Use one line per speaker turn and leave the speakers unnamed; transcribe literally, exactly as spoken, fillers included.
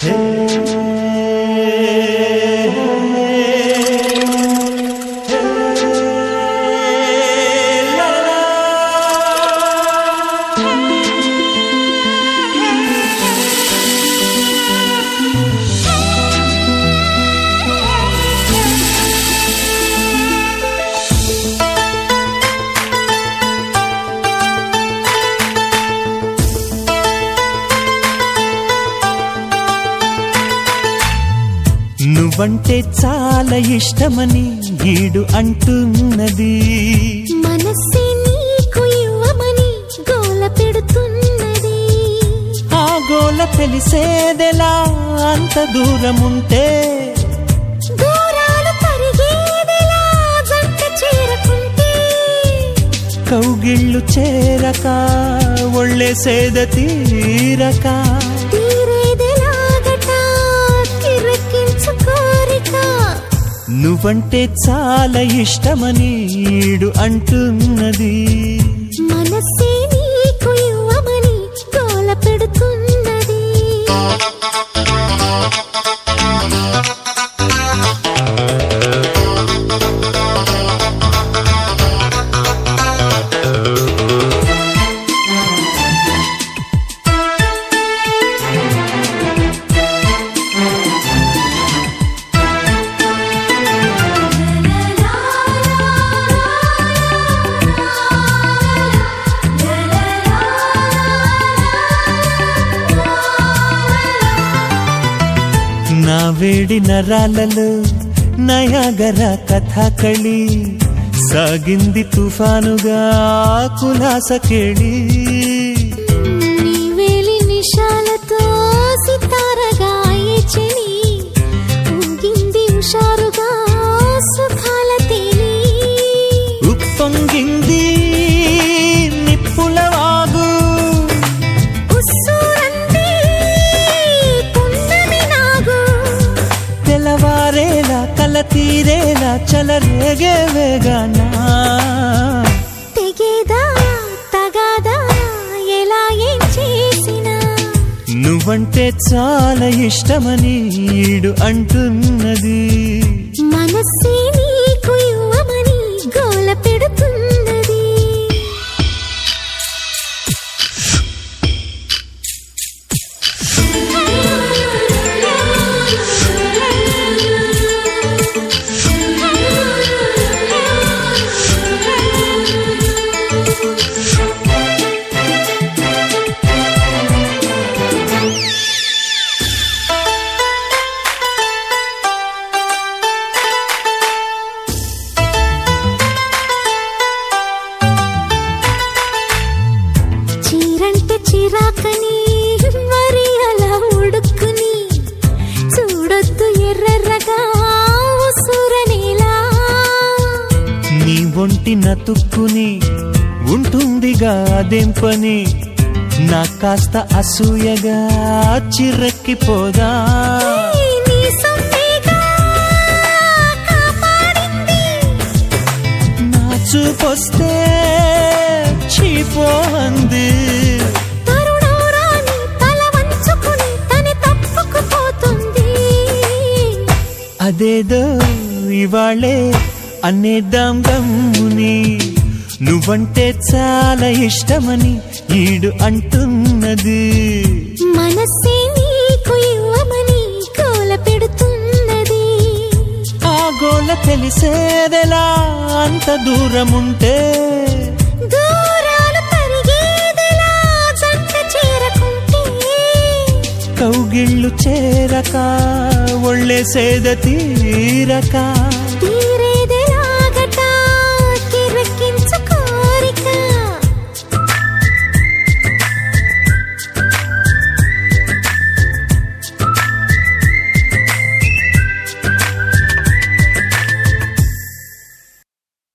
నువ్వంటే చాలా ఇష్టమని ఈడు అంటున్నది,
మనస్సే నీకు ఇవ్వమని గోల పెడుతున్నది.
ఆ గోల తెలిసేదెలా అంత దూరముంటే,
దూరాలు తరిగేదెలా జంట చేరకుంటే,
కౌగిళ్ళు చేరక ఒళ్ళే సేద తీరక నువ్వంటే చాలా ఇష్టమని ఈడు అంటున్నది,
మనస్సే నీకు ఇవ్వమని గోల పెడుతున్నది.
నా వేడి నరాలలో నయాగర కథాకళి సాగింది తుఫానుగా కులాస కేళి,
నీ వేలి నిషాలతో సితారగా చెలి ఊగింది హుషారుగా సుఖాల తేలి,
ఉప్పొంగింది నిప్పుల వాగు, తెల్లవారేలా కల తీరేలా చలరేగే వేగానా,
తెగేదా తగాదా ఎలా ఏం చేసినా,
నువ్వంటే చాలా ఇష్టమని ఈడు అంటున్నది,
మనస్సే నీకు ఇవ్వమని గోల పెడుతున్నది. చీరంటే చిరాకని మరి అలా ఉడుక్కుని చూడొద్దు ఎర్రెర్రగా ఉసురనేలా,
నీ ఒంటి నతుక్కుని ఉంటుందిగా అదేం పని, నా కాస్త అసూయగా చిర్రెక్కిపోదా,
నీ సొమ్మేగా కాపాడింది,
నా చూపొస్తే చీపోంది,
తరుణోరాని తల వంచుకుని తని తప్పుకుపోతుంది,
అదేదో ఇవాళే అనేద్దాం గమ్ముని, నువ్వంటే చాలా ఇష్టమని ఈడు అంటున్నది,
మనస్సే నీకు ఇవ్వమని గోల పెడుతున్నది,
ఆ గోల తెలిసేదెలా అంత దూరముంటే,
దూరాలు తరిగేదెలా జంట చేరకుంటే,
కౌగిళ్ళు చేరక ఒళ్ళే సేద తీరక